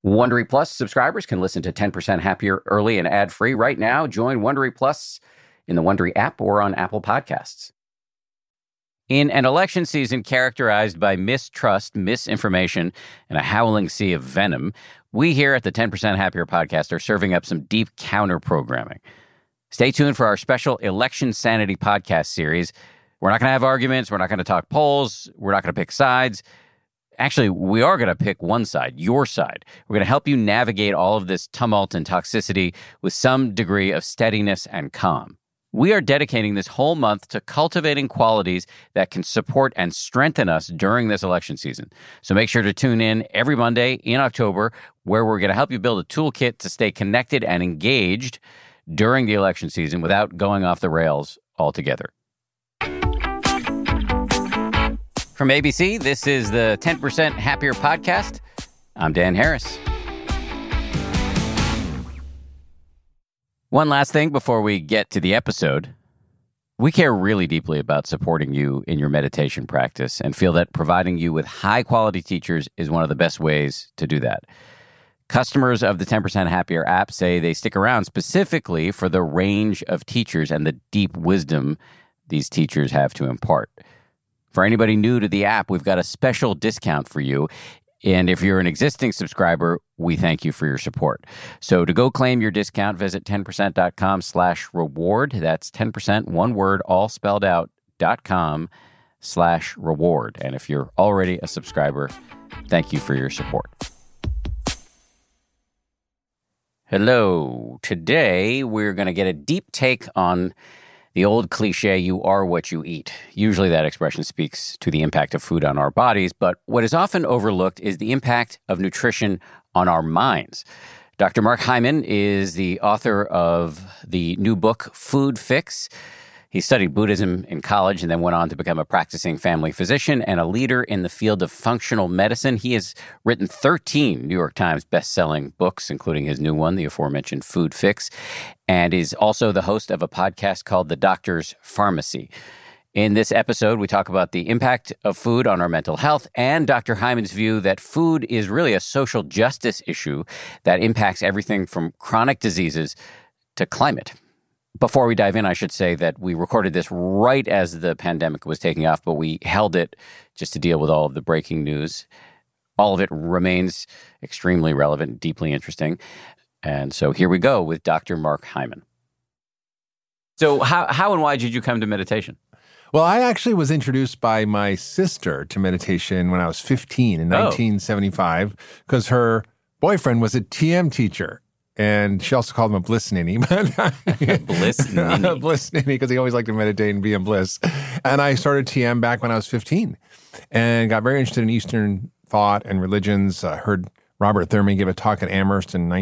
Wondery Plus subscribers can listen to 10% Happier early and ad-free right now. Join Wondery Plus in the Wondery app or on Apple Podcasts. In an election season characterized by mistrust, misinformation, and a howling sea of venom, we here at the 10% Happier podcast are serving up some deep counter-programming. Stay tuned for our special Election Sanity podcast series. We're not going to have arguments. We're not going to talk polls. We're not going to pick sides. Actually, we are going to pick one side, your side. We're going to help you navigate all of this tumult and toxicity with some degree of steadiness and calm. We are dedicating this whole month to cultivating qualities that can support and strengthen us during this election season. So make sure to tune in every Monday in October, where we're going to help you build a toolkit to stay connected and engaged during the election season without going off the rails altogether. From ABC, this is the 10% Happier podcast. I'm Dan Harris. One last thing before we get to the episode. We care really deeply about supporting you in your meditation practice and feel that providing you with high-quality teachers is one of the best ways to do that. Customers of the 10% Happier app say they stick around specifically for the range of teachers and the deep wisdom these teachers have to impart. For anybody new to the app, we've got a special discount for you. And if you're an existing subscriber, we thank you for your support. So to go claim your discount, visit 10%.com/reward. That's 10%, one word, all spelled out, .com/reward. And if you're already a subscriber, thank you for your support. Hello. Today, we're going to get a deep take on the old cliche, you are what you eat. Usually that expression speaks to the impact of food on our bodies, but what is often overlooked is the impact of nutrition on our minds. Dr. Mark Hyman is the author of the new book, Food Fix. He studied Buddhism in college and then went on to become a practicing family physician and a leader in the field of functional medicine. He has written 13 New York Times best-selling books, including his new one, the aforementioned Food Fix, and is also the host of a podcast called The Doctor's Pharmacy. In this episode, we talk about the impact of food on our mental health and Dr. Hyman's view that food is really a social justice issue that impacts everything from chronic diseases to climate. Before we dive in, I should say that we recorded this right as the pandemic was taking off, but we held it just to deal with all of the breaking news. All of it remains extremely relevant and deeply interesting. And so here we go with Dr. Mark Hyman. So how and why did you come to meditation? Well, I actually was introduced by my sister to meditation when I was 15 in 1975 because her boyfriend was a TM teacher. And she also called him a bliss ninny. Bliss ninny. Bliss ninny, because he always liked to meditate and be in bliss. And I started TM back when I was 15 and got very interested in Eastern thought and religions. I heard Robert Thurman give a talk at Amherst in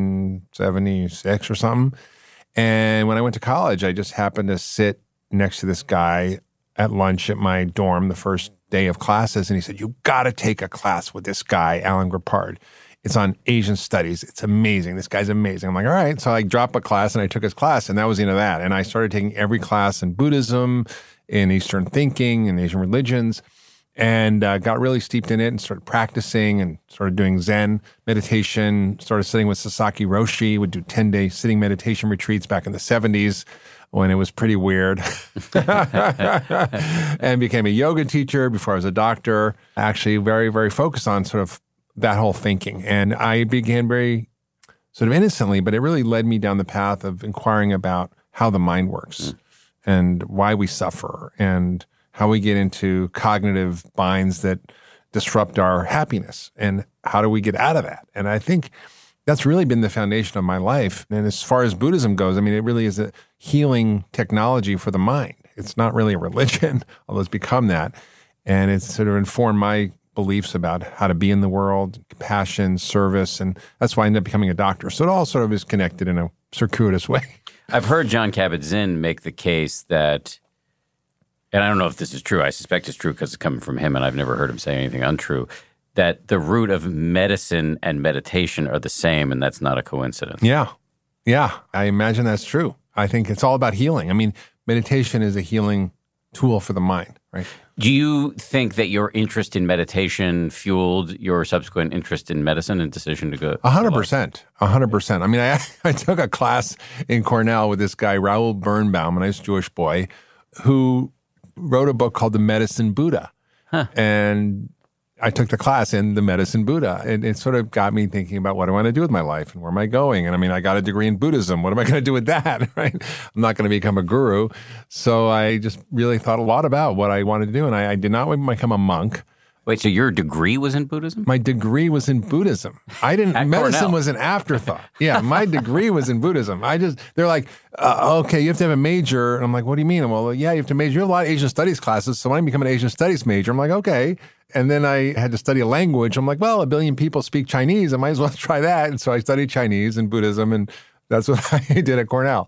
1976 or something. And when I went to college, I just happened to sit next to this guy at lunch at my dorm the first day of classes. And he said, "You got to take a class with this guy, Alan Grippard. It's on Asian studies. It's amazing. This guy's amazing." I'm like, all right. So I dropped a class and I took his class, and that was the end of that. And I started taking every class in Buddhism, in Eastern thinking, in Asian religions, and got really steeped in it and started practicing and started doing Zen meditation, started sitting with Sasaki Roshi, would do 10-day sitting meditation retreats back in the 70s when it was pretty weird, and became a yoga teacher before I was a doctor, actually very, very focused on sort of that whole thinking. And I began very sort of innocently, but it really led me down the path of inquiring about how the mind works and why we suffer and how we get into cognitive binds that disrupt our happiness and how do we get out of that. And I think that's really been the foundation of my life. And as far as Buddhism goes, I mean, it really is a healing technology for the mind. It's not really a religion, although it's become that. And it's sort of informed my beliefs about how to be in the world, compassion, service, and that's why I ended up becoming a doctor. So it all sort of is connected in a circuitous way. I've heard Jon Kabat-Zinn make the case that, and I don't know if this is true, I suspect it's true because it's coming from him and I've never heard him say anything untrue, that the root of medicine and meditation are the same, and that's not a coincidence. Yeah, I imagine that's true. I think it's all about healing. I mean, meditation is a healing tool for the mind, right? Do you think that your interest in meditation fueled your subsequent interest in medicine and decision to go? 100%. 100%. I mean, I took a class in Cornell with this guy, Raoul Birnbaum, a nice Jewish boy, who wrote a book called The Medicine Buddha. And I took the class in The Medicine Buddha, and it sort of got me thinking about what I want to do with my life and where am I going? And I mean, I got a degree in Buddhism. What am I going to do with that, right? I'm not going to become a guru. So I just really thought a lot about what I wanted to do, and I did not become a monk. Wait, so your degree was in Buddhism? My degree was in Buddhism. I didn't, medicine Cornell. was an afterthought. Yeah, my degree was in Buddhism. They're like, okay, you have to have a major. And I'm like, what do you mean? Well, yeah, you have to major. You have a lot of Asian studies classes. So when I become an Asian studies major, I'm like, okay. And then I had to study a language. I'm like, well, 1 billion people speak Chinese. I might as well try that. And so I studied Chinese and Buddhism, and that's what I did at Cornell.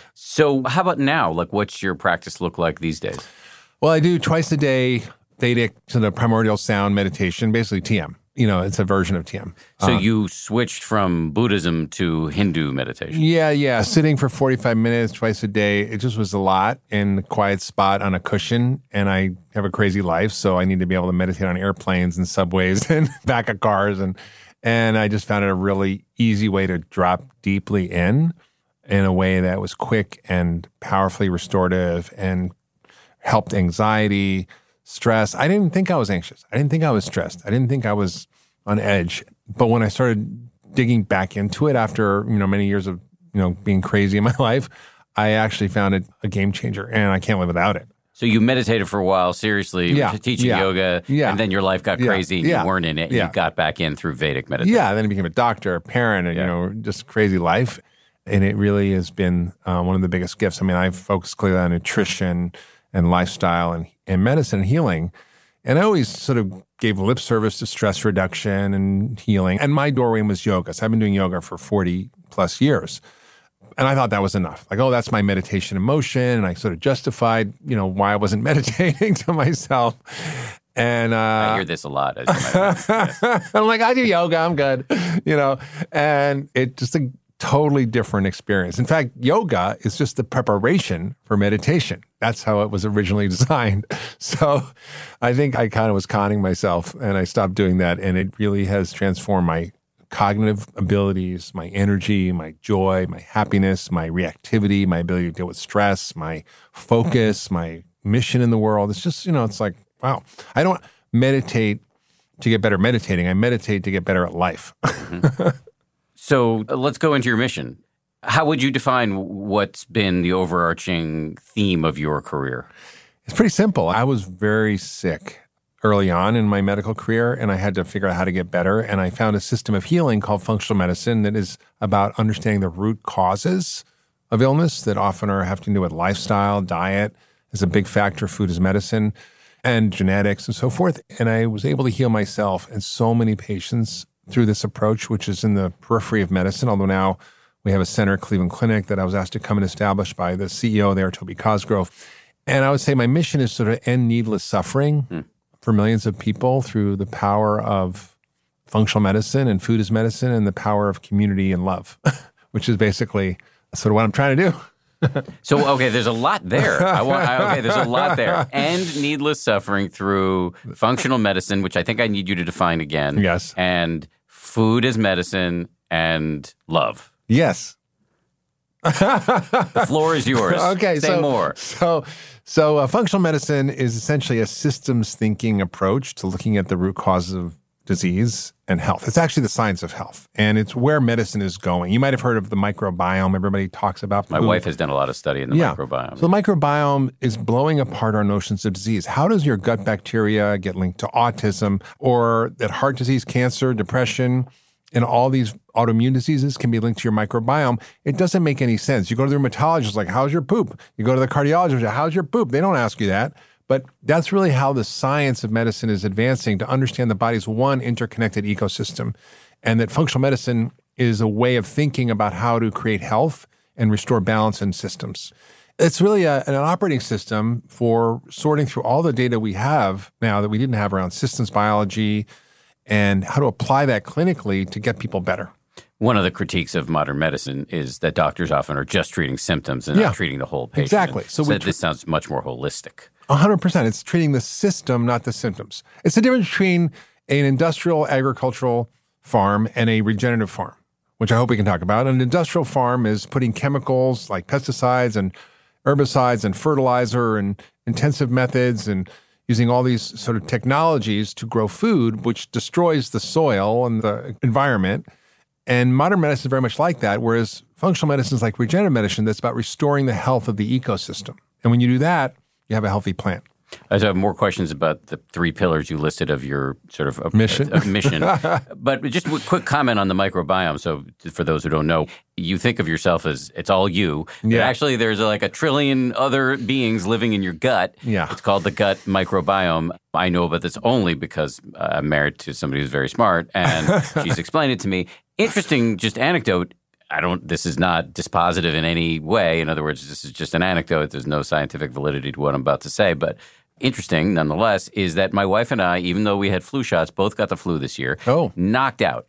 So how about now? Like, what's your practice look like these days? Well, I do twice a day Vedic to the primordial sound meditation, basically TM. You know, it's a version of TM. So you switched from Buddhism to Hindu meditation? Yeah. Sitting for 45 minutes twice a day. It just was a lot in a quiet spot on a cushion. And I have a crazy life, so I need to be able to meditate on airplanes and subways and back of cars. And I just found it a really easy way to drop deeply in a way that was quick and powerfully restorative and helped anxiety, stress. I didn't think I was anxious. I didn't think I was stressed. I didn't think I was on edge. But when I started digging back into it after, many years of, being crazy in my life, I actually found it a game changer, and I can't live without it. So you meditated for a while, seriously, teaching yoga, and then your life got crazy and you weren't in it, and you got back in through Vedic meditation. Yeah, then I became a doctor, a parent, and, just crazy life. And it really has been one of the biggest gifts. I mean, I've focused clearly on nutrition and lifestyle and medicine and healing. And I always sort of gave lip service to stress reduction and healing. And my doorway was yoga. So I've been doing yoga for 40 plus years. And I thought that was enough. Like, oh, that's my meditation in motion. And I sort of justified, why I wasn't meditating to myself. And I hear this a lot. As you might know. I'm like, I do yoga. I'm good, and it just a totally different experience. In fact, yoga is just the preparation for meditation. That's how it was originally designed. So I think I kind of was conning myself, and I stopped doing that. And it really has transformed my cognitive abilities, my energy, my joy, my happiness, my reactivity, my ability to deal with stress, my focus, my mission in the world. It's just, it's like, wow. I don't meditate to get better meditating. I meditate to get better at life. Mm-hmm. So let's go into your mission. How would you define what's been the overarching theme of your career? It's pretty simple. I was very sick early on in my medical career, and I had to figure out how to get better. And I found a system of healing called functional medicine that is about understanding the root causes of illness that often have to do with lifestyle, diet is a big factor, food is medicine, and genetics and so forth. And I was able to heal myself and so many patients through this approach, which is in the periphery of medicine, although now we have a center, Cleveland Clinic, that I was asked to come and establish by the CEO there, Toby Cosgrove. And I would say my mission is sort of end needless suffering for millions of people through the power of functional medicine and food as medicine and the power of community and love, which is basically sort of what I'm trying to do. So, okay, there's a lot there. There's a lot there. End needless suffering through functional medicine, which I think I need you to define again. Yes. And food as medicine and love. Yes. The floor is yours. Okay. Say more. So functional medicine is essentially a systems thinking approach to looking at the root causes of disease and health. It's actually the science of health, and it's where medicine is going. You might have heard of the microbiome. Everybody talks about My wife has done a lot of study in the microbiome. So the microbiome is blowing apart our notions of disease. How does your gut bacteria get linked to autism, or that heart disease, cancer, depression, and all these autoimmune diseases can be linked to your microbiome? It doesn't make any sense. You go to the rheumatologist, like, how's your poop? You go to the cardiologist, how's your poop? They don't ask you that. But that's really how the science of medicine is advancing to understand the body's one interconnected ecosystem, and that functional medicine is a way of thinking about how to create health and restore balance in systems. It's really an operating system for sorting through all the data we have now that we didn't have around systems biology and how to apply that clinically to get people better. One of the critiques of modern medicine is that doctors often are just treating symptoms and not treating the whole patient. Exactly. So this sounds much more holistic. 100%. It's treating the system, not the symptoms. It's the difference between an industrial agricultural farm and a regenerative farm, which I hope we can talk about. An industrial farm is putting chemicals like pesticides and herbicides and fertilizer and intensive methods and using all these sort of technologies to grow food, which destroys the soil and the environment. And modern medicine is very much like that, whereas functional medicine is like regenerative medicine that's about restoring the health of the ecosystem. And when you do that, you have a healthy plant. I have more questions about the 3 pillars you listed of your sort of mission. But just a quick comment on the microbiome. So for those who don't know, you think of yourself as it's all you. Yeah. But actually, there's like a trillion other beings living in your gut. Yeah. It's called the gut microbiome. I know about this only because I'm married to somebody who's very smart, and she's explained it to me. Interesting, just anecdote. This is not dispositive in any way. In other words, this is just an anecdote. There's no scientific validity to what I'm about to say, but interesting nonetheless is that my wife and I, even though we had flu shots, both got the flu this year. Knocked out.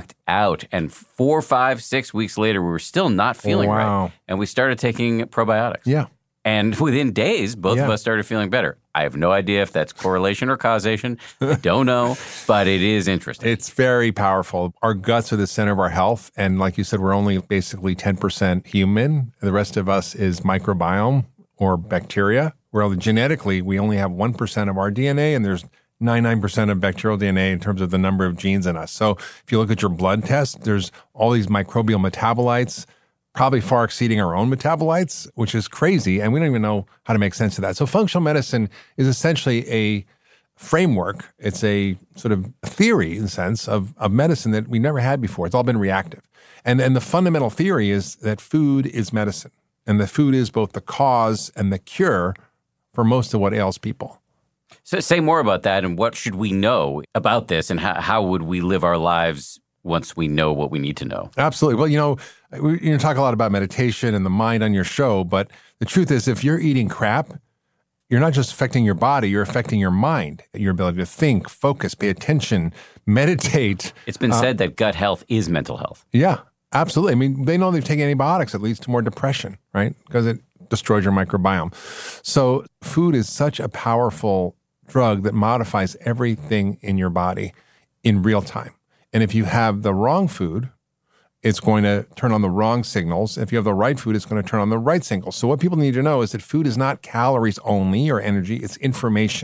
And 4, 5, 6 weeks later, we were still not feeling right. And we started taking probiotics. Yeah. And within days, both of us started feeling better. I have no idea if that's correlation or causation. I don't know, but it is interesting. It's very powerful. Our guts are the center of our health. And like you said, we're only basically 10% human. The rest of us is microbiome or bacteria. Where genetically, we only have 1% of our DNA, and there's 99% of bacterial DNA in terms of the number of genes in us. So if you look at your blood test, there's all these microbial metabolites, probably far exceeding our own metabolites, which is crazy, and we don't even know how to make sense of that. So functional medicine is essentially a framework. It's a sort of theory, in a sense, of medicine that we never had before. It's all been reactive. And the fundamental theory is that food is medicine, and the food is both the cause and the cure for most of what ails people. So say more about that, and what should we know about this, and how would we live our lives once we know what we need to know? Absolutely. Well, we talk a lot about meditation and the mind on your show, but the truth is if you're eating crap, you're not just affecting your body, you're affecting your mind, your ability to think, focus, pay attention, meditate. It's been said that gut health is mental health. Yeah, absolutely. I mean, they know they've taken antibiotics. It leads to more depression, right? Because it destroys your microbiome. So food is such a powerful drug that modifies everything in your body in real time. And if you have the wrong food, it's going to turn on the wrong signals. If you have the right food, it's going to turn on the right signals. So what people need to know is that food is not calories only or energy, it's information.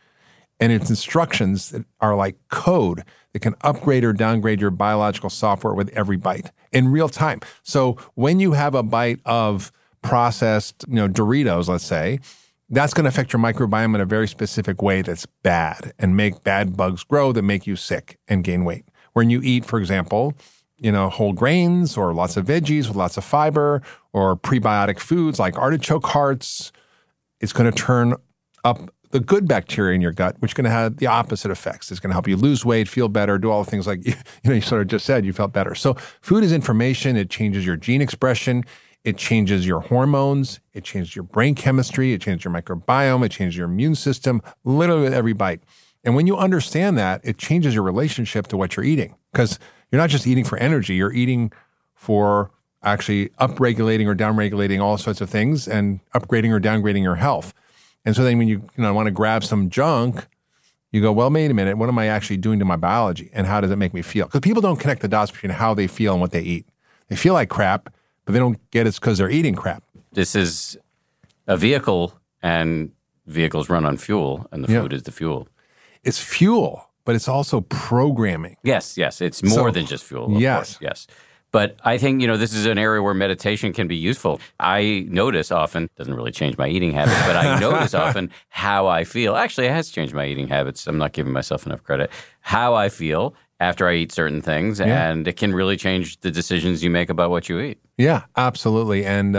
And it's instructions that are like code that can upgrade or downgrade your biological software with every bite in real time. So when you have a bite of processed, Doritos, let's say, that's going to affect your microbiome in a very specific way that's bad and make bad bugs grow that make you sick and gain weight. When you eat, for example, whole grains or lots of veggies with lots of fiber or prebiotic foods like artichoke hearts, it's going to turn up the good bacteria in your gut, which is going to have the opposite effects. It's going to help you lose weight, feel better, do all the things like you sort of just said, you felt better. So food is information. It changes your gene expression. It changes your hormones. It changes your brain chemistry. It changes your microbiome. It changes your immune system, literally with every bite. And when you understand that, it changes your relationship to what you're eating. Because you're not just eating for energy. You're eating for actually upregulating or downregulating all sorts of things and upgrading or downgrading your health. And so then when you want to grab some junk, you go, well, wait a minute, what am I actually doing to my biology? And how does it make me feel? Because people don't connect the dots between how they feel and what they eat. They feel like crap, but they don't get it's because they're eating crap. This is a vehicle, and vehicles run on fuel, and the food is the fuel. It's fuel, but it's also programming. Yes. It's more than just fuel, of course. Yes. But I think, this is an area where meditation can be useful. I notice often, doesn't really change my eating habits, but I notice often how I feel. Actually, it has changed my eating habits. I'm not giving myself enough credit. How I feel after I eat certain things, and it can really change the decisions you make about what you eat. Yeah, absolutely. And,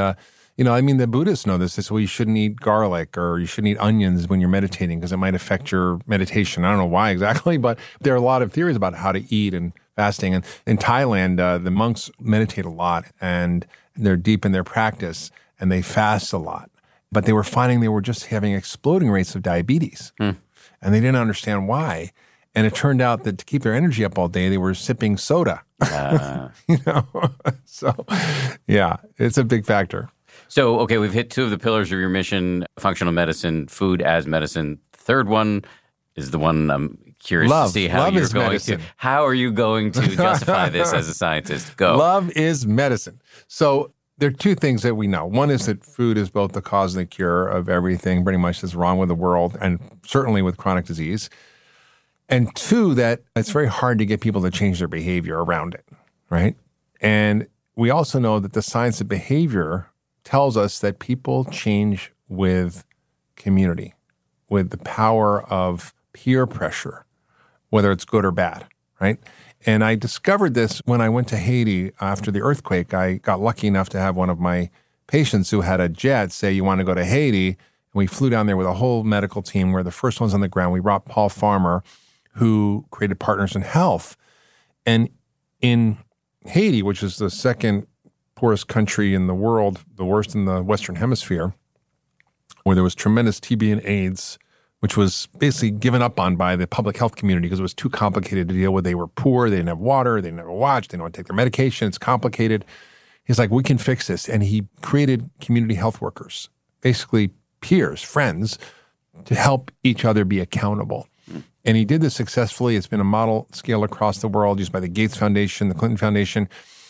the Buddhists know this. They say, well, you shouldn't eat garlic or you shouldn't eat onions when you're meditating because it might affect your meditation. I don't know why exactly, but there are a lot of theories about how to eat and fasting. And in Thailand, the monks meditate a lot and they're deep in their practice and they fast a lot. But they were finding they were just having exploding rates of diabetes. And they didn't understand why. And it turned out that to keep their energy up all day, they were sipping soda. So, yeah, it's a big factor. So, okay, we've hit two of the pillars of your mission, functional medicine, food as medicine. Third one is the one I'm curious to see how you're going to. How are you going to justify this as a scientist? Go. Love is medicine. So there are two things that we know. One is that food is both the cause and the cure of everything pretty much that's wrong with the world, and certainly with chronic disease. And two, that it's very hard to get people to change their behavior around it, right? And we also know that the science of behavior tells us that people change with community, with the power of peer pressure, whether it's good or bad, right? And I discovered this when I went to Haiti after the earthquake. I got lucky enough to have one of my patients who had a jet say, you want to go to Haiti? And we flew down there with a whole medical team. We're the first ones on the ground. We brought Paul Farmer, who created Partners in Health. And in Haiti, which is the second poorest country in the world, the worst in the Western Hemisphere, where there was tremendous TB and AIDS, which was basically given up on by the public health community because it was too complicated to deal with. They were poor, they didn't have water, they didn't have a watch, they didn't want to take their medication, it's complicated. He's like, we can fix this. And he created community health workers, basically peers, friends, to help each other be accountable. And he did this successfully. It's been a model scale across the world, used by the Gates Foundation, the Clinton Foundation.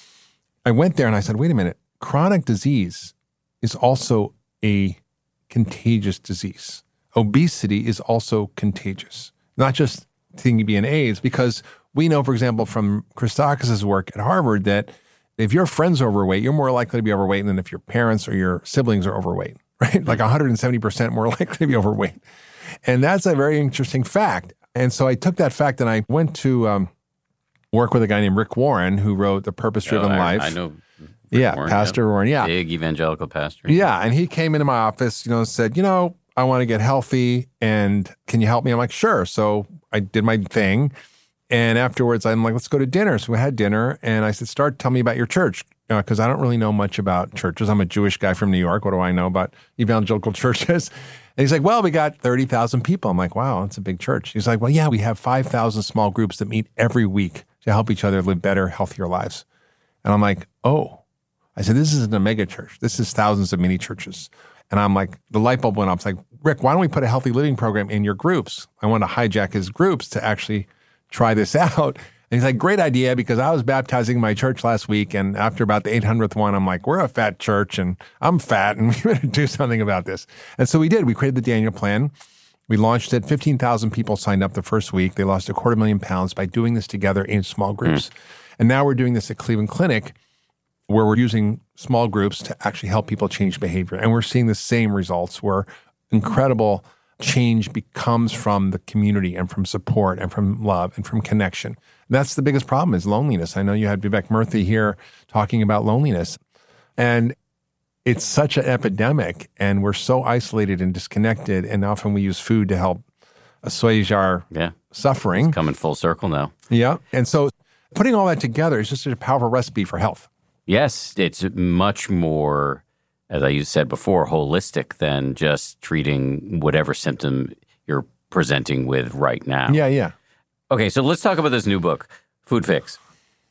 I went there and I said, wait a minute, chronic disease is also a contagious disease. Obesity is also contagious, not just TB and AIDS, because we know, for example, from Christakis' work at Harvard, that if your friend's overweight, you're more likely to be overweight than if your parents or your siblings are overweight, right? Like 170% more likely to be overweight. And that's a very interesting fact. And so I took that fact and I went to work with a guy named Rick Warren, who wrote The Purpose-Driven Life. I know. Warren, Pastor Warren, Big evangelical pastor. Yeah, and he came into my office, said, I want to get healthy, and can you help me? I'm like, sure. So I did my thing, and afterwards I'm like, let's go to dinner. So we had dinner, and I said, tell me about your church, because I don't really know much about churches. I'm a Jewish guy from New York. What do I know about evangelical churches? And he's like, well, we got 30,000 people. I'm like, wow, that's a big church. He's like, well, yeah, we have 5,000 small groups that meet every week to help each other live better, healthier lives. And I'm like, oh. I said, this isn't a mega church. This is thousands of mini churches. And I'm like, the light bulb went off. It's like, Rick, why don't we put a healthy living program in your groups? I want to hijack his groups to actually try this out. And he's like, great idea, because I was baptizing my church last week, and after about the 800th one, I'm like, we're a fat church, and I'm fat, and we better do something about this. And so we did. We created the Daniel Plan. We launched it. 15,000 people signed up the first week. They lost 250,000 pounds by doing this together in small groups. And now we're doing this at Cleveland Clinic, where we're using small groups to actually help people change behavior. And we're seeing the same results where incredible change comes from the community and from support and from love and from connection. And that's the biggest problem, is loneliness. I know you had Vivek Murthy here talking about loneliness. And it's such an epidemic, and we're so isolated and disconnected, and often we use food to help assuage our suffering. It's coming full circle now. Yeah. And so putting all that together is just a powerful recipe for health. Yes, it's much more, as I said before, holistic than just treating whatever symptom you're presenting with right now. Yeah. Okay, so let's talk about this new book, Food Fix.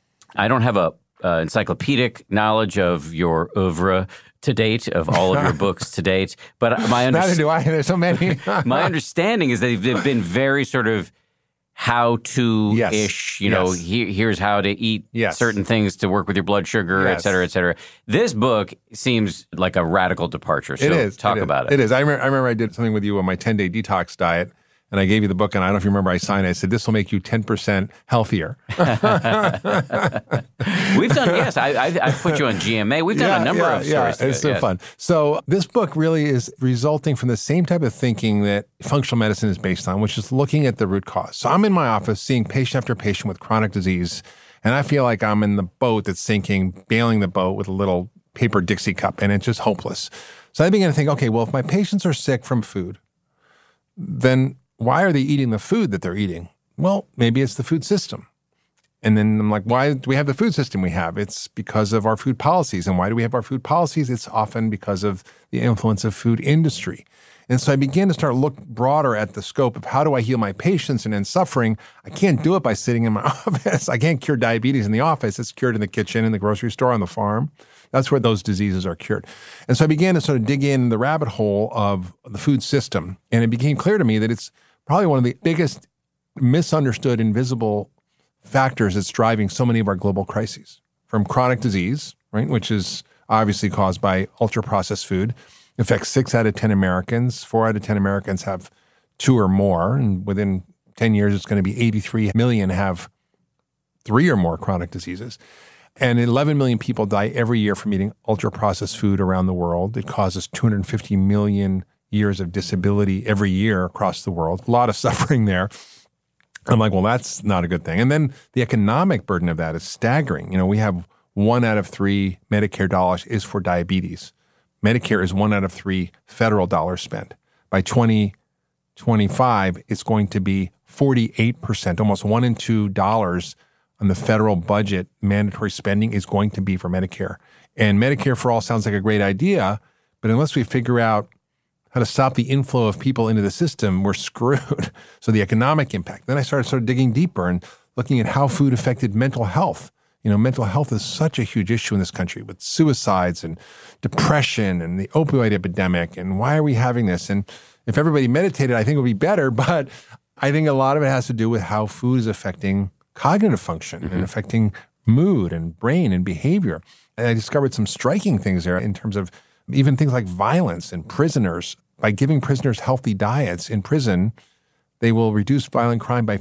I don't have a encyclopedic knowledge of your oeuvre to date, of all of your books to date, but neither do I. There's so many. My understanding is that they've been very sort of how-to-ish, here's how to eat certain things to work with your blood sugar, et cetera, et cetera. This book seems like a radical departure. So it is. Talk about it. It is. I remember I did something with you on my 10-day detox diet, and I gave you the book, and I don't know if you remember, I signed it. I said, this will make you 10% healthier. We've done, I put you on GMA. We've done a number of stories together. It's so fun. So this book really is resulting from the same type of thinking that functional medicine is based on, which is looking at the root cause. So I'm in my office seeing patient after patient with chronic disease, and I feel like I'm in the boat that's sinking, bailing the boat with a little paper Dixie cup, and it's just hopeless. So I began to think, okay, well, if my patients are sick from food, then why are they eating the food that they're eating? Well, maybe it's the food system. And then I'm like, why do we have the food system we have? It's because of our food policies. And why do we have our food policies? It's often because of the influence of food industry. And so I began to start look broader at the scope of how do I heal my patients and end suffering. I can't do it by sitting in my office. I can't cure diabetes in the office. It's cured in the kitchen, in the grocery store, on the farm. That's where those diseases are cured. And so I began to sort of dig in the rabbit hole of the food system. And it became clear to me that it's probably one of the biggest misunderstood, invisible factors that's driving so many of our global crises. From chronic disease, right, which is obviously caused by ultra-processed food, affects 6 out of 10 Americans. 4 out of 10 Americans have 2 or more. And within 10 years, it's going to be 83 million have 3 or more chronic diseases. And 11 million people die every year from eating ultra-processed food around the world. It causes 250 million years of disability every year across the world. A lot of suffering there. I'm like, well, that's not a good thing. And then the economic burden of that is staggering. You know, we have 1 out of 3 Medicare dollars is for diabetes. Medicare is 1 out of 3 federal dollars spent. By 2025, it's going to be 48%, almost 1 in 2 dollars on the federal budget mandatory spending is going to be for Medicare. And Medicare for all sounds like a great idea, but unless we figure out how to stop the inflow of people into the system, we're screwed. So the economic impact. Then I started sort of digging deeper and looking at how food affected mental health. You know, mental health is such a huge issue in this country with suicides and depression and the opioid epidemic. And why are we having this? And if everybody meditated, I think it would be better. But I think a lot of it has to do with how food is affecting cognitive function and affecting mood and brain and behavior. And I discovered some striking things there in terms of even things like violence and prisoners. By giving prisoners healthy diets in prison, they will reduce violent crime by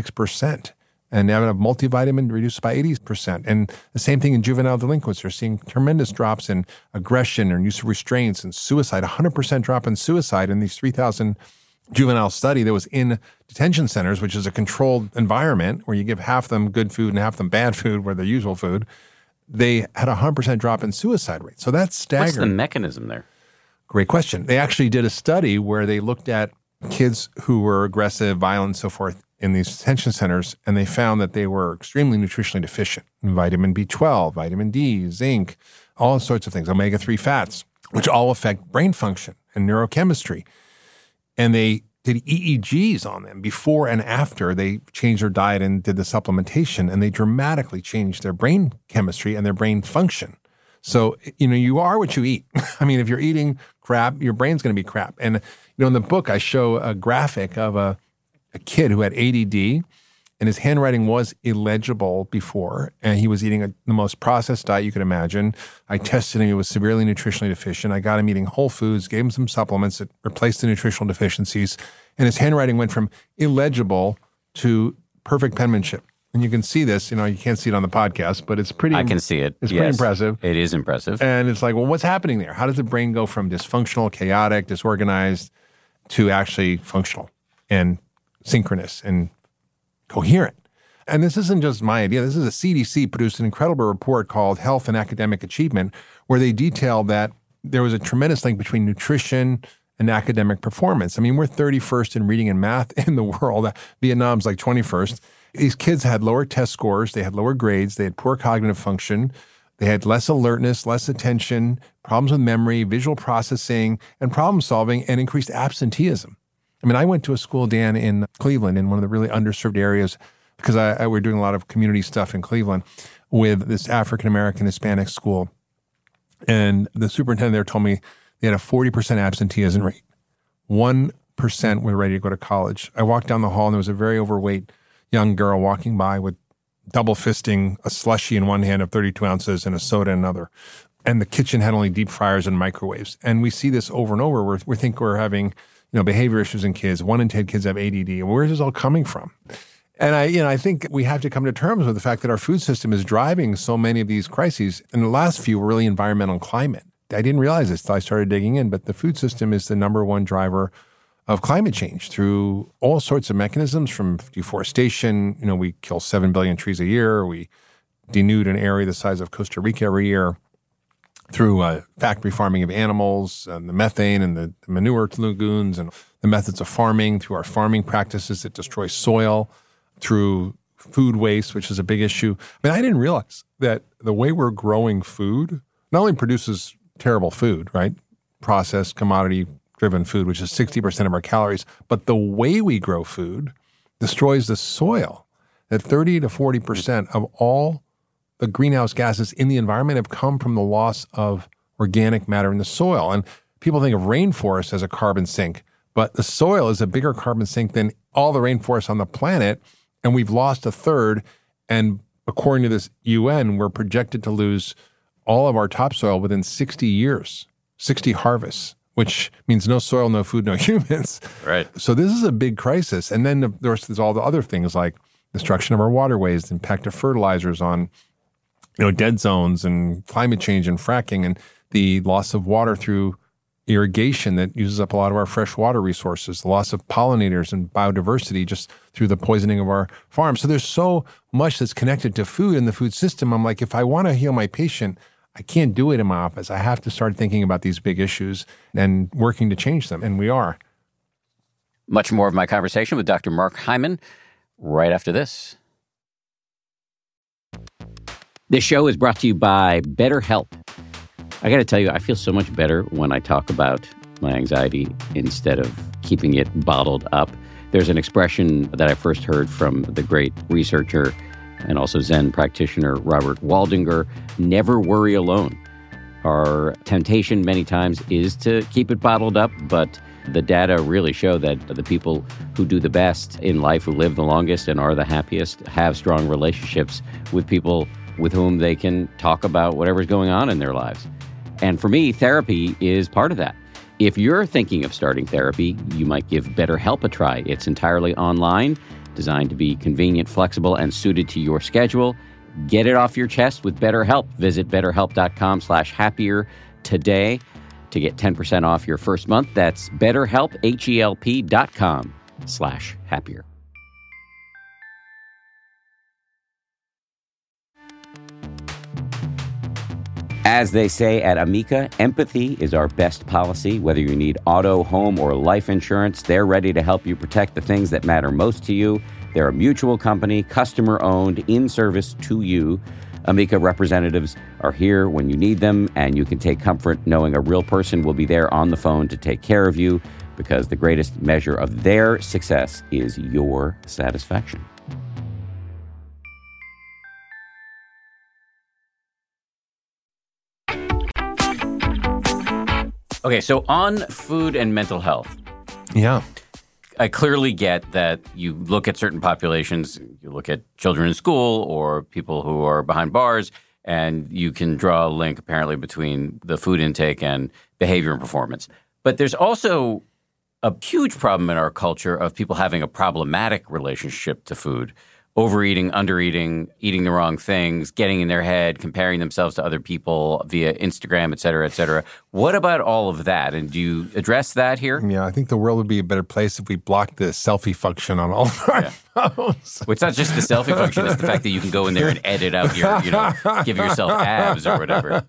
56%. And having a multivitamin reduced by 80%. And the same thing in juvenile delinquents. They're seeing tremendous drops in aggression and use of restraints and suicide, 100% drop in suicide in these 3,000 juvenile study that was in detention centers, which is a controlled environment where you give half them good food and half them bad food, where their usual food. They had a 100% drop in suicide rate. So that's staggering. What's the mechanism there? Great question. They actually did a study where they looked at kids who were aggressive, violent, and so forth in these detention centers, and they found that they were extremely nutritionally deficient in vitamin B12, vitamin D, zinc, all sorts of things, omega-3 fats, which all affect brain function and neurochemistry. And they did EEGs on them before and after they changed their diet and did the supplementation, and they dramatically changed their brain chemistry and their brain function. So, you know, you are what you eat. I mean, if you're eating crap, your brain's going to be crap. And, you know, in the book, I show a graphic of a kid who had ADD, and his handwriting was illegible before, and he was eating the most processed diet you could imagine. I tested him. He was severely nutritionally deficient. I got him eating whole foods, gave him some supplements that replaced the nutritional deficiencies, and his handwriting went from illegible to perfect penmanship. And you can see this. You know, you can't see it on the podcast, but it's pretty. I can see it. It's pretty impressive. It is impressive. And it's like, well, what's happening there? How does the brain go from dysfunctional, chaotic, disorganized to actually functional and synchronous and coherent? And this isn't just my idea. This is a CDC produced an incredible report called Health and Academic Achievement, where they detailed that there was a tremendous link between nutrition and academic performance. I mean, we're 31st in reading and math in the world. Vietnam's like 21st. These kids had lower test scores. They had lower grades. They had poor cognitive function. They had less alertness, less attention, problems with memory, visual processing, and problem solving, and increased absenteeism. I mean, I went to a school, Dan, in Cleveland, in one of the really underserved areas, because we're doing a lot of community stuff in Cleveland with this African-American Hispanic school. And the superintendent there told me they had a 40% absenteeism rate. 1% were ready to go to college. I walked down the hall, and there was a very overweight young girl walking by with double fisting a slushie in one hand of 32 ounces and a soda in another. And the kitchen had only deep fryers and microwaves. And we see this over and over where we think we're having, you know, behavior issues in kids. 1 in 10 kids have ADD. Where is this all coming from? And I think we have to come to terms with the fact that our food system is driving so many of these crises. And the last few were really environmental and climate. I didn't realize this until I started digging in, but the food system is the number one driver of climate change through all sorts of mechanisms, from deforestation. You know, we kill 7 billion trees a year. We denude an area the size of Costa Rica every year, through factory farming of animals and the methane and the manure lagoons and the methods of farming, through our farming practices that destroy soil, through food waste, which is a big issue. I mean, I didn't realize that the way we're growing food not only produces terrible food, right? Processed commodity driven food, which is 60% of our calories. But the way we grow food destroys the soil. That 30 to 40% of all the greenhouse gases in the environment have come from the loss of organic matter in the soil. And people think of rainforests as a carbon sink, but the soil is a bigger carbon sink than all the rainforests on the planet. And we've lost a third. And according to this UN, we're projected to lose all of our topsoil within 60 years, 60 harvests, which means no soil, no food, no humans. Right. So this is a big crisis. And then there's all the other things like destruction of our waterways, the impact of fertilizers on, dead zones and climate change and fracking and the loss of water through irrigation that uses up a lot of our fresh water resources, the loss of pollinators and biodiversity just through the poisoning of our farms. So there's so much that's connected to food and the food system. I'm like, if I want to heal my patient, I can't do it in my office. I have to start thinking about these big issues and working to change them. And we are. Much more of my conversation with Dr. Mark Hyman right after this. This show is brought to you by BetterHelp. I got to tell you, I feel so much better when I talk about my anxiety instead of keeping it bottled up. There's an expression that I first heard from the great researcher and also Zen practitioner Robert Waldinger, never worry alone. Our temptation many times is to keep it bottled up, but the data really show that the people who do the best in life, who live the longest and are the happiest, have strong relationships with people with whom they can talk about whatever's going on in their lives. And for me, therapy is part of that. If you're thinking of starting therapy, you might give BetterHelp a try. It's entirely online, designed to be convenient, flexible, and suited to your schedule. Get it off your chest with BetterHelp. Visit BetterHelp.com/happier today to get 10% off your first month. That's BetterHelp, HELP.com/happier. As they say at Amica, empathy is our best policy. Whether you need auto, home, or life insurance, they're ready to help you protect the things that matter most to you. They're a mutual company, customer-owned, in service to you. Amica representatives are here when you need them, and you can take comfort knowing a real person will be there on the phone to take care of you, because the greatest measure of their success is your satisfaction. Okay, so on food and mental health. Yeah. I clearly get that you look at certain populations, you look at children in school or people who are behind bars, and you can draw a link apparently between the food intake and behavior and performance. But there's also a huge problem in our culture of people having a problematic relationship to food. Overeating, undereating, eating the wrong things, getting in their head, comparing themselves to other people via Instagram, et cetera, et cetera. What about all of that? And do you address that here? Yeah, I think the world would be a better place if we blocked the selfie function on all of our phones. Well, it's not just the selfie function. It's the fact that you can go in there and edit out your, give yourself abs or whatever.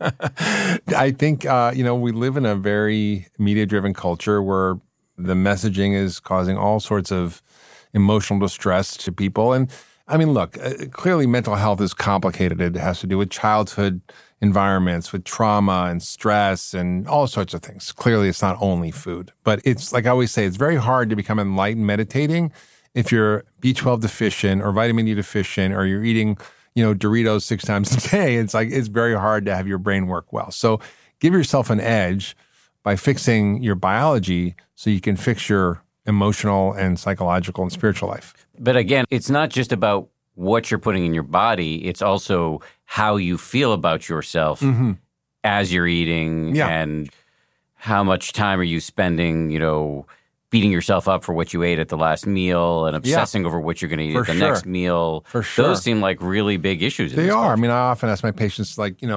I think, we live in a very media-driven culture where the messaging is causing all sorts of emotional distress to people. And I mean, look, clearly mental health is complicated. It has to do with childhood environments, with trauma and stress and all sorts of things. Clearly, it's not only food. But it's, like I always say, it's very hard to become enlightened meditating if you're B12 deficient or vitamin D deficient or you're eating, Doritos 6 times a day. It's very hard to have your brain work well. So give yourself an edge by fixing your biology so you can fix your emotional and psychological and spiritual life. But again, it's not just about what you're putting in your body. It's also how you feel about yourself as you're eating and how much time are you spending, beating yourself up for what you ate at the last meal and obsessing over what you're going to eat at the next meal. For sure. Those seem like really big issues. They are. I mean, I often ask my patients,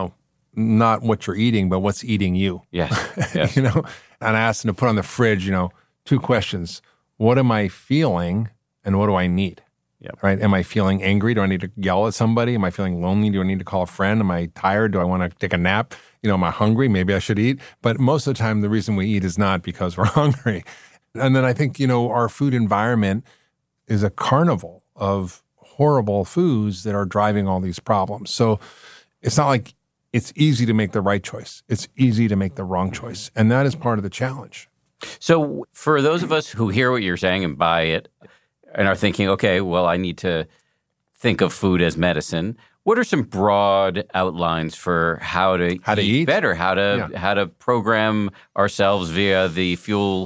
not what you're eating, but what's eating you. Yes. And I ask them to put on the fridge, 2 questions. What am I feeling and what do I need? Yep. Right? Am I feeling angry? Do I need to yell at somebody? Am I feeling lonely? Do I need to call a friend? Am I tired? Do I want to take a nap? Am I hungry? Maybe I should eat. But most of the time, the reason we eat is not because we're hungry. And then I think, our food environment is a carnival of horrible foods that are driving all these problems. So it's not like it's easy to make the right choice. It's easy to make the wrong choice. And that is part of the challenge. So for those of us who hear what you're saying and buy it and are thinking, okay, well, I need to think of food as medicine, what are some broad outlines for how to eat better, how to program ourselves via the fuel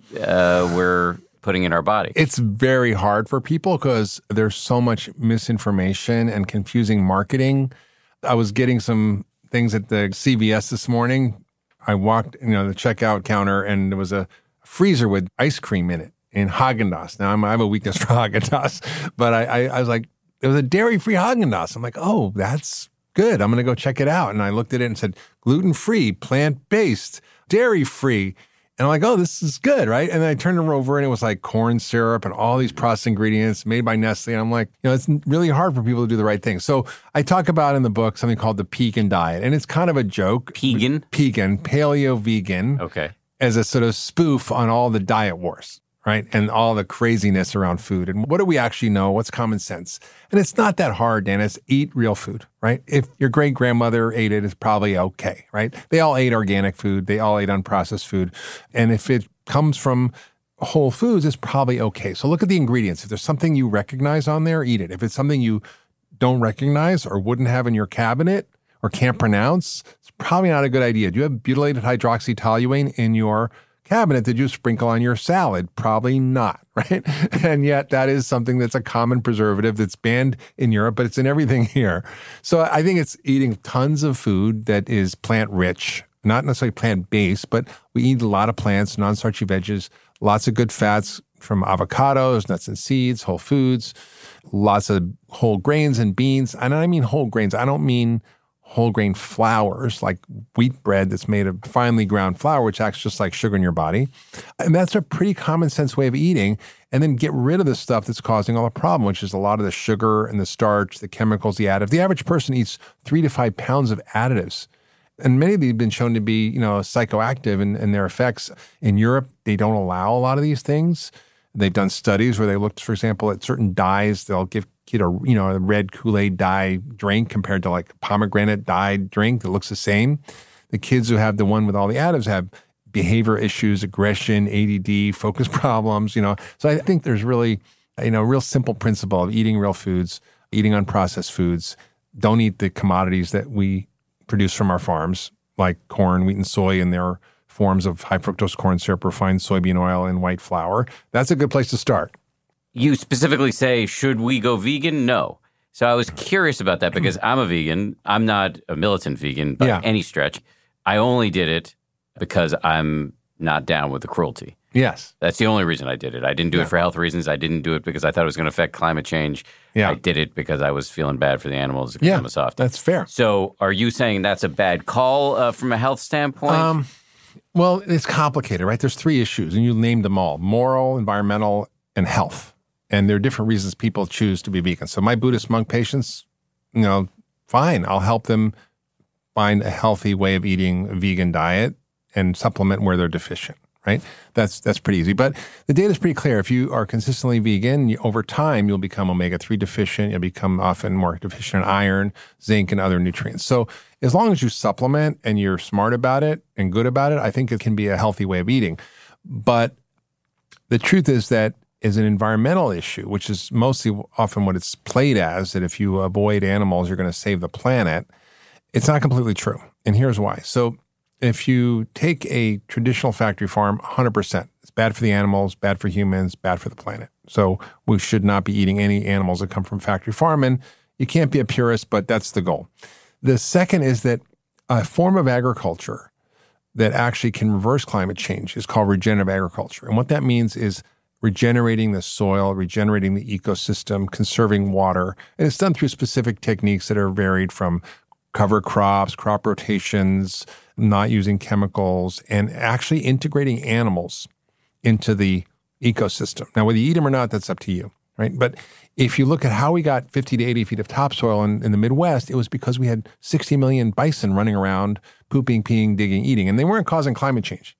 we're putting in our body? It's very hard for people because there's so much misinformation and confusing marketing. I was getting some things at the CVS this morning. I walked, the checkout counter, and there was a freezer with ice cream in it in Haagen-Dazs. Now, I have a weakness for Haagen-Dazs, but I was like, it was a dairy-free Haagen-Dazs. I'm like, oh, that's good. I'm going to go check it out. And I looked at it and said, gluten-free, plant-based, dairy-free. And I'm like, oh, this is good, right? And then I turned it over and it was like corn syrup and all these processed ingredients made by Nestle. And I'm like, it's really hard for people to do the right thing. So I talk about in the book something called the Pegan diet. And it's kind of a joke. Pegan, paleo-vegan. Okay. As a sort of spoof on all the diet wars, right? And all the craziness around food. And what do we actually know? What's common sense? And it's not that hard, Dan. It's eat real food, right? If your great-grandmother ate it, it's probably okay, right? They all ate organic food. They all ate unprocessed food. And if it comes from whole foods, it's probably okay. So look at the ingredients. If there's something you recognize on there, eat it. If it's something you don't recognize or wouldn't have in your cabinet or can't pronounce, it's probably not a good idea. Do you have butylated hydroxytoluene in your cabinet that you sprinkle on your salad? Probably not, right? And yet that is something that's a common preservative that's banned in Europe, but it's in everything here. So I think it's eating tons of food that is plant-rich, not necessarily plant-based, but we eat a lot of plants, non-starchy veggies, lots of good fats from avocados, nuts and seeds, whole foods, lots of whole grains and beans. And I mean whole grains. I don't mean whole grain flours like wheat bread that's made of finely ground flour, which acts just like sugar in your body. And that's a pretty common sense way of eating. And then get rid of the stuff that's causing all the problem, which is a lot of the sugar and the starch, the chemicals, the additives. The average person eats 3 to 5 pounds of additives. And many of these have been shown to be, psychoactive in their effects. In Europe, they don't allow a lot of these things. They've done studies where they looked, for example, at certain dyes. They'll give kid a red Kool-Aid dye drink compared to like a pomegranate dye drink that looks the same. The kids who have the one with all the additives have behavior issues, aggression, ADD, focus problems, So I think there's really, real simple principle of eating real foods, eating unprocessed foods. Don't eat the commodities that we produce from our farms, like corn, wheat, and soy, and their forms of high fructose corn syrup, refined soybean oil, and white flour. That's a good place to start. You specifically say, should we go vegan? No. So I was curious about that because I'm a vegan. I'm not a militant vegan by any stretch. I only did it because I'm not down with the cruelty. Yes. That's the only reason I did it. I didn't do it for health reasons. I didn't do it because I thought it was going to affect climate change. Yeah. I did it because I was feeling bad for the animals because I'm a softie. That's fair. So are you saying that's a bad call from a health standpoint? Well, it's complicated, right? There's 3 issues, and you named them all: moral, environmental, and health. And there are different reasons people choose to be vegan. So my Buddhist monk patients, fine. I'll help them find a healthy way of eating a vegan diet and supplement where they're deficient, right? That's pretty easy. But the data is pretty clear. If you are consistently vegan, over time, you'll become omega-3 deficient. You'll become often more deficient in iron, zinc, and other nutrients. So as long as you supplement and you're smart about it and good about it, I think it can be a healthy way of eating. But the truth is that is an environmental issue, which is mostly often what it's played as, that if you avoid animals, you're going to save the planet. It's not completely true. And here's why. So if you take a traditional factory farm, 100%, it's bad for the animals, bad for humans, bad for the planet. So we should not be eating any animals that come from factory farm. And you can't be a purist, but that's the goal. The second is that a form of agriculture that actually can reverse climate change is called regenerative agriculture. And what that means is regenerating the soil, regenerating the ecosystem, conserving water. And it's done through specific techniques that are varied from cover crops, crop rotations, not using chemicals, and actually integrating animals into the ecosystem. Now, whether you eat them or not, that's up to you, right? But if you look at how we got 50 to 80 feet of topsoil in the Midwest, it was because we had 60 million bison running around, pooping, peeing, digging, eating, and they weren't causing climate change.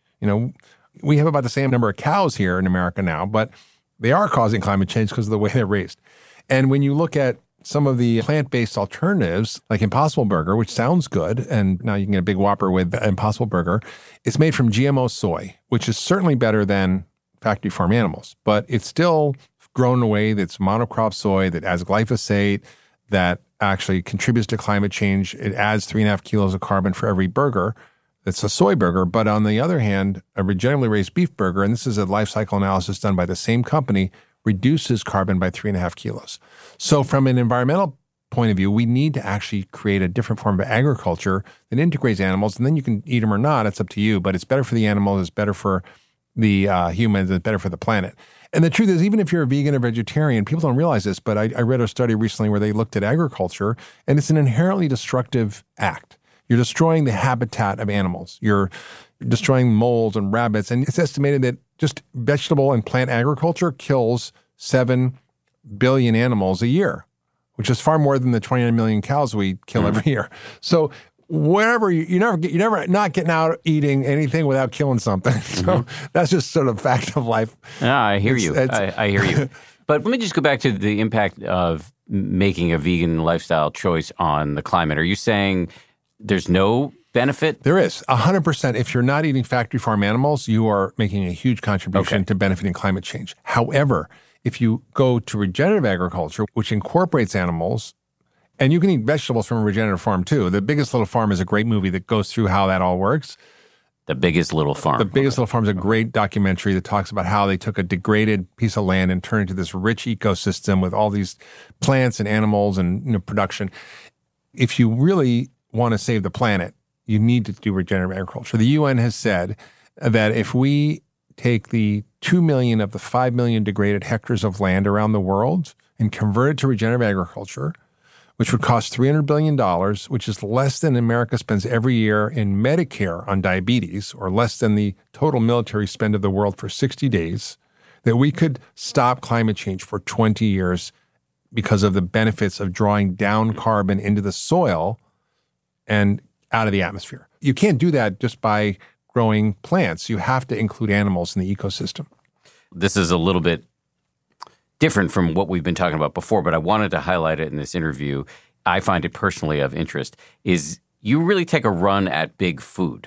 We have about the same number of cows here in America now, but they are causing climate change because of the way they're raised. And when you look at some of the plant-based alternatives, like Impossible Burger, which sounds good, and now you can get a big Whopper with Impossible Burger, it's made from GMO soy, which is certainly better than factory farm animals, but it's still grown in a way that's monocrop soy, that adds glyphosate, that actually contributes to climate change. It adds 3.5 kilos of carbon for every burger. It's a soy burger. But on the other hand, a regeneratively raised beef burger, and this is a life cycle analysis done by the same company, reduces carbon by 3.5 kilos. So from an environmental point of view, we need to actually create a different form of agriculture that integrates animals, and then you can eat them or not. It's up to you, but it's better for the animals, it's better for the humans, it's better for the planet. And the truth is, even if you're a vegan or vegetarian, people don't realize this, but I read a study recently where they looked at agriculture, and it's an inherently destructive act. You're destroying the habitat of animals. You're destroying moles and rabbits, and it's estimated that just vegetable and plant agriculture kills 7 billion animals a year, which is far more than the 29 million cows we kill every year. So wherever you're never not getting out eating anything without killing something. So that's just sort of fact of life. Yeah, I hear you. I hear you. But let me just go back to the impact of making a vegan lifestyle choice on the climate. Are you saying there's no benefit? There is 100%. If you're not eating factory farm animals, you are making a huge contribution to benefiting climate change. However, if you go to regenerative agriculture, which incorporates animals, and you can eat vegetables from a regenerative farm too. The Biggest Little Farm is a great movie that goes through how that all works. The Biggest Little Farm. The Biggest Little Farm is a great documentary that talks about how they took a degraded piece of land and turned it into this rich ecosystem with all these plants and animals and production. If you really want to save the planet, you need to do regenerative agriculture. The UN has said that if we take the 2 million of the 5 million degraded hectares of land around the world and convert it to regenerative agriculture, which would cost $300 billion, which is less than America spends every year in Medicare on diabetes, or less than the total military spend of the world for 60 days, that we could stop climate change for 20 years because of the benefits of drawing down carbon into the soil and out of the atmosphere. You can't do that just by growing plants. You have to include animals in the ecosystem. This is a little bit different from what we've been talking about before, but I wanted to highlight it in this interview. I find it personally of interest, is you really take a run at big food.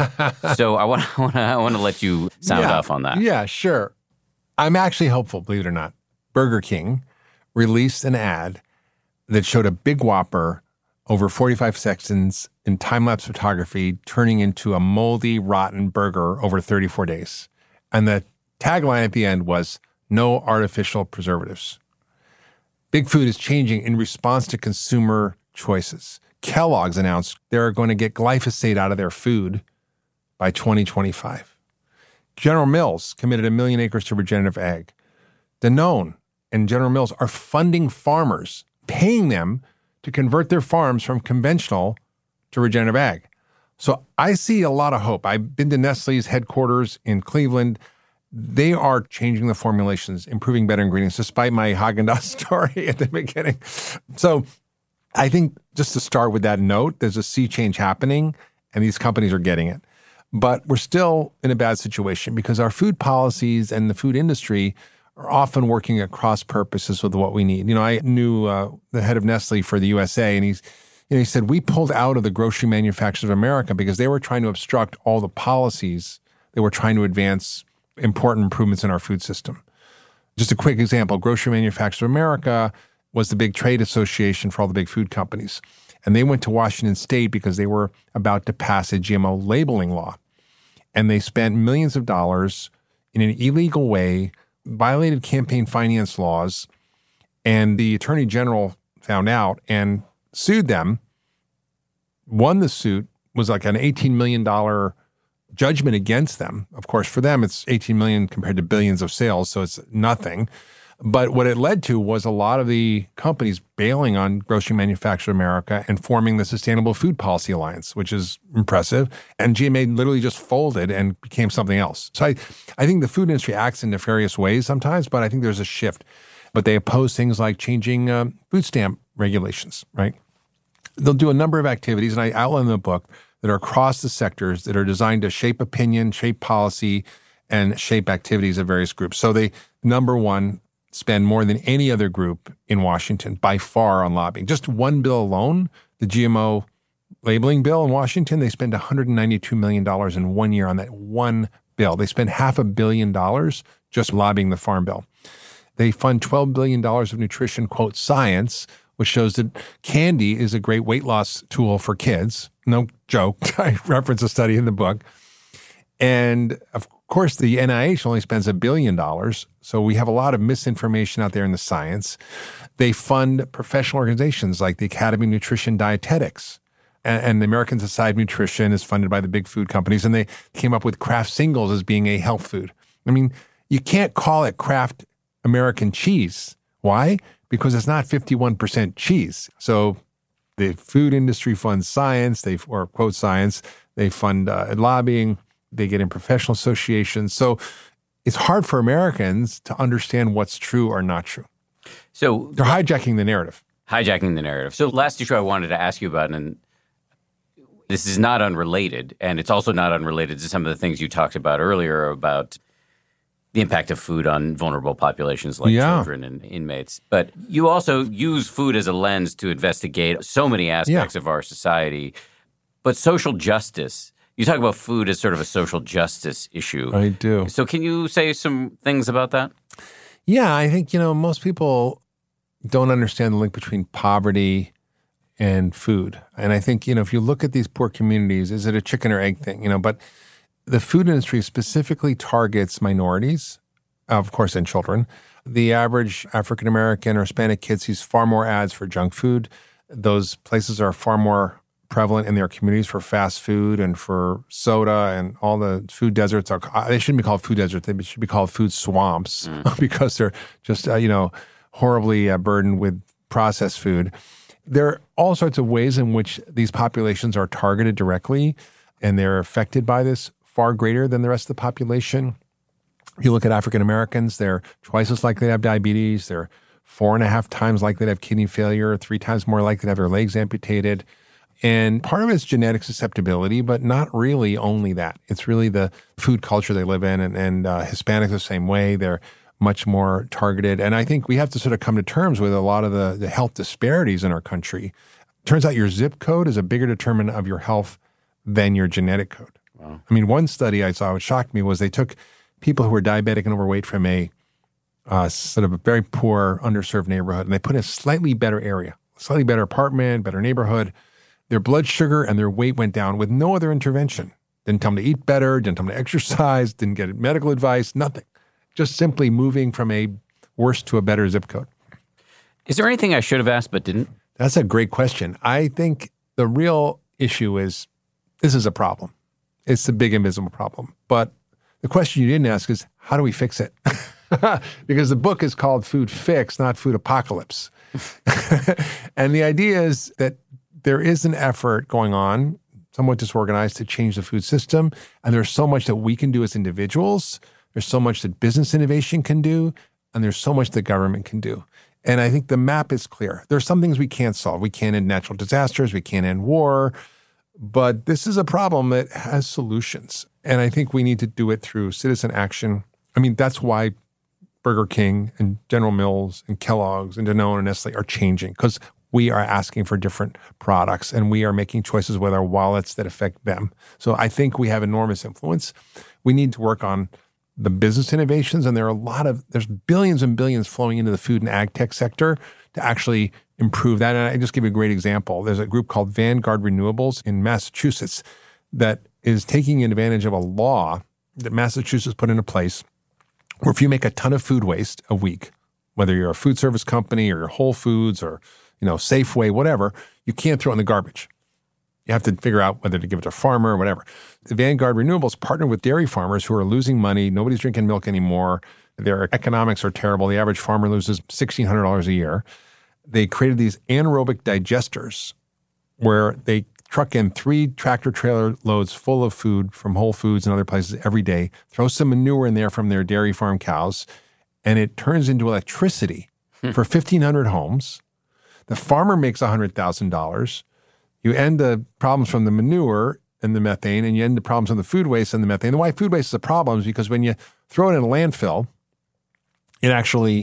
So I want to let you sound off on that. Yeah, sure. I'm actually hopeful, believe it or not. Burger King released an ad that showed a big Whopper over 45 seconds in time-lapse photography turning into a moldy, rotten burger over 34 days. And the tagline at the end was, "No artificial preservatives." Big food is changing in response to consumer choices. Kellogg's announced they're going to get glyphosate out of their food by 2025. General Mills committed 1 million acres to regenerative ag. Danone and General Mills are funding farmers, paying them to convert their farms from conventional to regenerative ag. So I see a lot of hope. I've been to Nestle's headquarters in Cleveland. They are changing the formulations, improving better ingredients, despite my Haagen-Dazs story at the beginning. So I think just to start with that note, there's a sea change happening, and these companies are getting it. But we're still in a bad situation because our food policies and the food industry are often working at cross purposes with what we need. You know, I knew the head of Nestle for the USA, and he said, we pulled out of the grocery manufacturers of America because they were trying to obstruct all the policies that were trying to advance important improvements in our food system. Just a quick example, Grocery Manufacturers of America was the big trade association for all the big food companies. And they went to Washington State because they were about to pass a GMO labeling law. And they spent millions of dollars in an illegal way, violated campaign finance laws, and the Attorney General found out and sued them, won the suit, was like an $18 million judgment against them. Of course, for them, it's 18 million compared to billions of sales, so it's nothing. But what it led to was a lot of the companies bailing on Grocery Manufacturers of America and forming the Sustainable Food Policy Alliance, which is impressive. And GMA literally just folded and became something else. So I think the food industry acts in nefarious ways sometimes, but I think there's a shift. But they oppose things like changing food stamp regulations, right? They'll do a number of activities, and I outline in the book, that are across the sectors that are designed to shape opinion, shape policy, and shape activities of various groups. So they, number one, spend more than any other group in Washington by far on lobbying. Just one bill alone, the GMO labeling bill in Washington, they spend $192 million in 1 year on that one bill. They spend $500 million just lobbying the Farm Bill. They fund $12 billion of nutrition, quote, science, which shows that candy is a great weight loss tool for kids. No joke. I reference a study in the book. And of course, the NIH only spends $1 billion. So we have a lot of misinformation out there in the science. They fund professional organizations like the Academy of Nutrition Dietetics. And the American Society of Nutrition is funded by the big food companies. And they came up with Kraft Singles as being a health food. I mean, you can't call it Kraft American cheese. Why? Because it's not 51% cheese. So the food industry funds science, or quote science, they fund lobbying, they get in professional associations. So it's hard for Americans to understand what's true or not true. So they're hijacking the narrative. So last issue I wanted to ask you about, and this is not unrelated, and it's also not unrelated to some of the things you talked about earlier about the impact of food on vulnerable populations like children and inmates. But you also use food as a lens to investigate so many aspects of our society. But social justice, you talk about food as sort of a social justice issue. I do. So can you say some things about that? Yeah, I think, most people don't understand the link between poverty and food. And I think, if you look at these poor communities, is it a chicken or egg thing? But the food industry specifically targets minorities, of course, and children. The average African-American or Hispanic kid sees far more ads for junk food. Those places are far more prevalent in their communities for fast food and for soda, and all the food deserts they shouldn't be called food deserts. They should be called food swamps because they're just, horribly burdened with processed food. There are all sorts of ways in which these populations are targeted directly, and they're affected by this far greater than the rest of the population. If you look at African Americans, they're twice as likely to have diabetes. They're 4.5 times likely to have kidney failure, 3 times more likely to have their legs amputated. And part of it is genetic susceptibility, but not really only that. It's really the food culture they live in, and Hispanics the same way. They're much more targeted. And I think we have to sort of come to terms with a lot of the health disparities in our country. Turns out your zip code is a bigger determinant of your health than your genetic code. Wow. I mean, one study I saw, which shocked me, was they took people who were diabetic and overweight from a sort of a very poor, underserved neighborhood, and they put in a slightly better area, slightly better apartment, better neighborhood. Their blood sugar and their weight went down with no other intervention. Didn't tell them to eat better, didn't tell them to exercise, didn't get medical advice, nothing. Just simply moving from a worse to a better zip code. Is there anything I should have asked but didn't? That's a great question. I think the real issue is this is a problem. It's a big invisible problem. But the question you didn't ask is, how do we fix it? Because the book is called Food Fix, not Food Apocalypse. And the idea is that there is an effort going on, somewhat disorganized, to change the food system. And there's so much that we can do as individuals. There's so much that business innovation can do. And there's so much that government can do. And I think the map is clear. There's some things we can't solve. We can't end natural disasters. We can't end war. But this is a problem that has solutions. And I think we need to do it through citizen action. I mean, that's why Burger King and General Mills and Kellogg's and Danone and Nestle are changing, because we are asking for different products and we are making choices with our wallets that affect them. So I think we have enormous influence. We need to work on the business innovations, and there's billions and billions flowing into the food and ag tech sector to actually improve that. And I just give you a great example. There's a group called Vanguard Renewables in Massachusetts that is taking advantage of a law that Massachusetts put into place where if you make a ton of food waste a week, whether you're a food service company or Whole Foods or Safeway, whatever, you can't throw it in the garbage. You have to figure out whether to give it to a farmer or whatever. The Vanguard Renewables partnered with dairy farmers who are losing money. Nobody's drinking milk anymore. Their economics are terrible. The average farmer loses $1,600 a year. They created these anaerobic digesters where they truck in 3 tractor trailer loads full of food from Whole Foods and other places every day, throw some manure in there from their dairy farm cows, and it turns into electricity for 1,500 homes. The farmer makes $100,000. You end the problems from the manure and the methane, and you end the problems from the food waste and the methane. The why food waste is a problem is because when you throw it in a landfill, it actually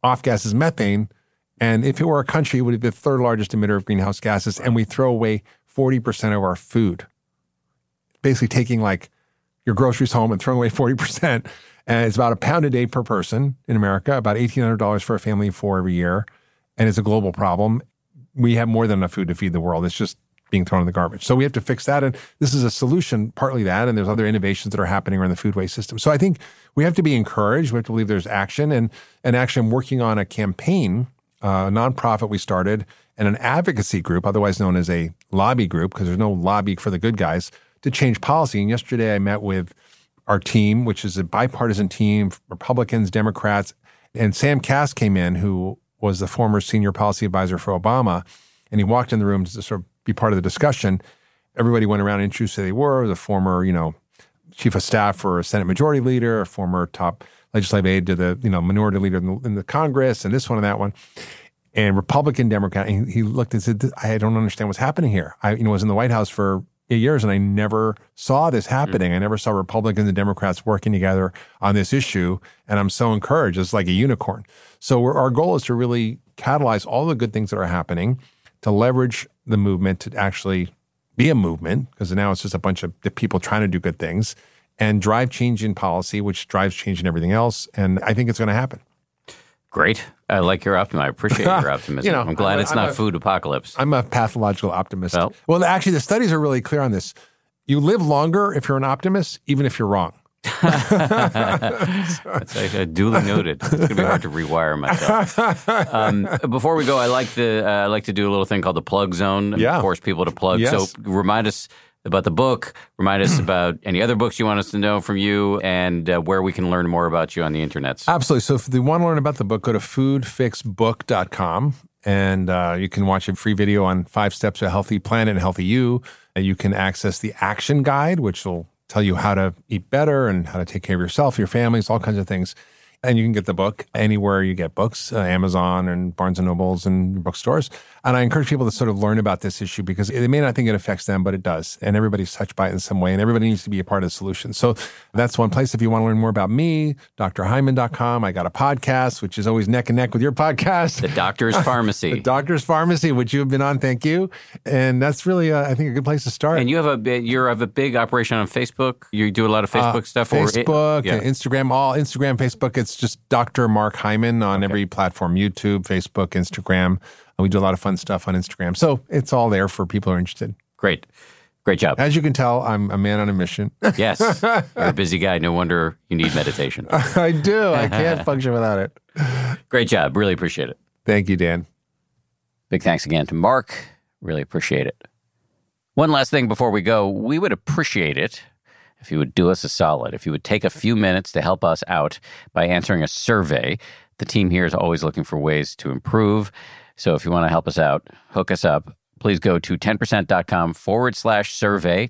off gas is methane. And if it were a country, it would be the third largest emitter of greenhouse gases. And we throw away 40% of our food. Basically taking like your groceries home and throwing away 40%. And it's about £1 a day per person in America, about $1,800 for a family of 4 every year. And it's a global problem. We have more than enough food to feed the world. It's just being thrown in the garbage. So we have to fix that. And this is a solution, partly that, and there's other innovations that are happening around the food waste system. So I think we have to be encouraged. We have to believe there's action. And actually, I'm working on a campaign, a nonprofit we started, and an advocacy group, otherwise known as a lobby group, because there's no lobby for the good guys, to change policy. And yesterday I met with our team, which is a bipartisan team, Republicans, Democrats, and Sam Kass came in, who was the former senior policy advisor for Obama, and he walked in the room to sort of be part of the discussion. Everybody went around and introduced who they were, the former, chief of staff for a Senate Majority Leader, a former top legislative aide to the, minority leader in the Congress, and this one and that one, and Republican, Democrat. And he looked and said, I don't understand what's happening here. I was in the White House for 8 years, and I never saw this happening. I never saw Republicans and Democrats working together on this issue, and I'm so encouraged. It's like a unicorn. So our goal is to really catalyze all the good things that are happening, to leverage the movement to actually be a movement, because now it's just a bunch of people trying to do good things, and drive change in policy, which drives change in everything else. And I think it's going to happen. Great. I like your optimism. I appreciate your optimism. I'm glad it's not food apocalypse. I'm a pathological optimist. Well, actually, the studies are really clear on this. You live longer if you're an optimist, even if you're wrong. That's duly noted. It's going to be hard to rewire myself. Before we go, I like to do a little thing called the plug zone. Yeah. Force people to plug. Yes. So remind us about the book. Remind us about any other books you want us to know from you, and where we can learn more about you on the internet. Absolutely. So if you want to learn about the book, go to foodfixbook.com, and you can watch a free video on 5 steps to a healthy planet and healthy you. You can access the action guide, which will tell you how to eat better and how to take care of yourself, your families, all kinds of things. And you can get the book anywhere you get books, Amazon and Barnes & Nobles and bookstores. And I encourage people to sort of learn about this issue, because they may not think it affects them, but it does. And everybody's touched by it in some way, and everybody needs to be a part of the solution. So that's one place. If you want to learn more about me, drhyman.com. I got a podcast, which is always neck and neck with your podcast. The Doctor's Pharmacy. The Doctor's Pharmacy, which you have been on. Thank you. And that's really, I think, a good place to start. And you have a big operation on Facebook. You do a lot of Facebook stuff. Facebook, Instagram, Instagram, Facebook. It's just Dr. Mark Hyman on every platform, YouTube, Facebook, Instagram. We do a lot of fun stuff on Instagram. So it's all there for people who are interested. Great. Great job. As you can tell, I'm a man on a mission. Yes. You're a busy guy. No wonder you need meditation. I do. I can't function without it. Great job. Really appreciate it. Thank you, Dan. Big thanks again to Mark. Really appreciate it. One last thing before we go. We would appreciate it if you would do us a solid, if you would take a few minutes to help us out by answering a survey. The team here is always looking for ways to improve. So if you want to help us out, hook us up, please go to 10%.com/survey,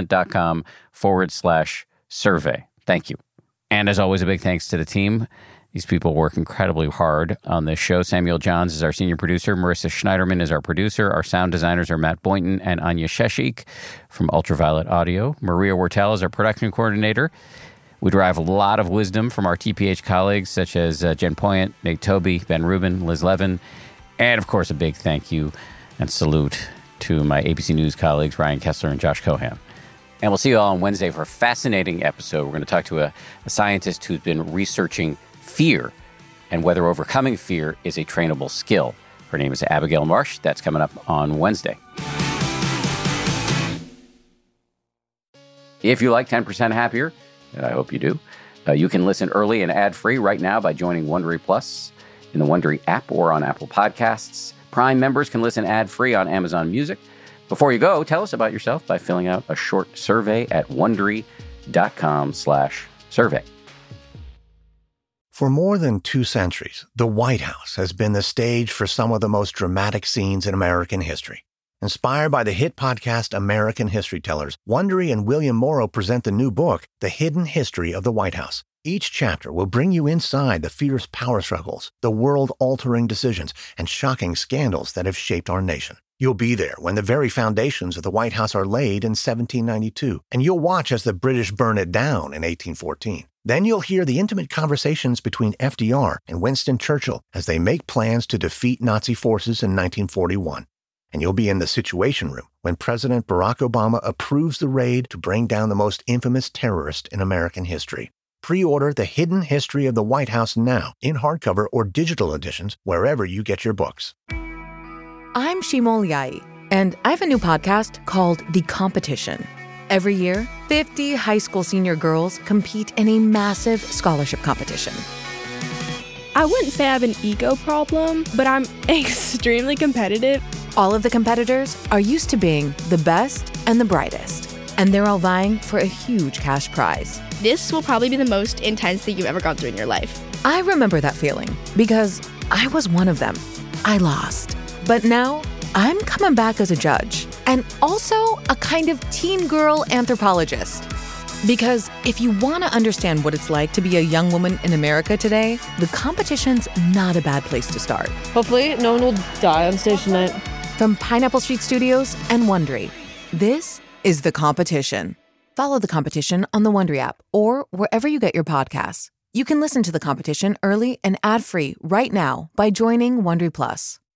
10%.com/survey. Thank you. And as always, a big thanks to the team. These people work incredibly hard on this show. Samuel Johns is our senior producer. Marissa Schneiderman is our producer. Our sound designers are Matt Boynton and Anya Sheshik from Ultraviolet Audio. Maria Wortel is our production coordinator. We derive a lot of wisdom from our TPH colleagues, such as Jen Poyant, Nate Toby, Ben Rubin, Liz Levin. And, of course, a big thank you and salute to my ABC News colleagues, Ryan Kessler and Josh Cohan. And we'll see you all on Wednesday for a fascinating episode. We're going to talk to a scientist who's been researching fear and whether overcoming fear is a trainable skill. Her name is Abigail Marsh. That's coming up on Wednesday. If you like 10% Happier, and I hope you do, you can listen early and ad-free right now by joining Wondery Plus in the Wondery app or on Apple Podcasts. Prime members can listen ad-free on Amazon Music. Before you go, tell us about yourself by filling out a short survey at Wondery.com/survey. For more than 2 centuries, the White House has been the stage for some of the most dramatic scenes in American history. Inspired by the hit podcast American History Tellers, Wondery and William Morrow present the new book, The Hidden History of the White House. Each chapter will bring you inside the fierce power struggles, the world-altering decisions, and shocking scandals that have shaped our nation. You'll be there when the very foundations of the White House are laid in 1792, and you'll watch as the British burn it down in 1814. Then you'll hear the intimate conversations between FDR and Winston Churchill as they make plans to defeat Nazi forces in 1941. And you'll be in the Situation Room when President Barack Obama approves the raid to bring down the most infamous terrorist in American history. Pre-order The Hidden History of the White House now in hardcover or digital editions wherever you get your books. I'm Shimol Yai, and I have a new podcast called The Competition. Every year, 50 high school senior girls compete in a massive scholarship competition. I wouldn't say I have an ego problem, but I'm extremely competitive. All of the competitors are used to being the best and the brightest, and they're all vying for a huge cash prize. This will probably be the most intense thing you've ever gone through in your life. I remember that feeling because I was one of them. I lost. But now, I'm coming back as a judge and also a kind of teen girl anthropologist. Because if you want to understand what it's like to be a young woman in America today, The Competition's not a bad place to start. Hopefully, no one will die on stage tonight. From Pineapple Street Studios and Wondery, this is The Competition. Follow The Competition on the Wondery app or wherever you get your podcasts. You can listen to The Competition early and ad-free right now by joining Wondery Plus.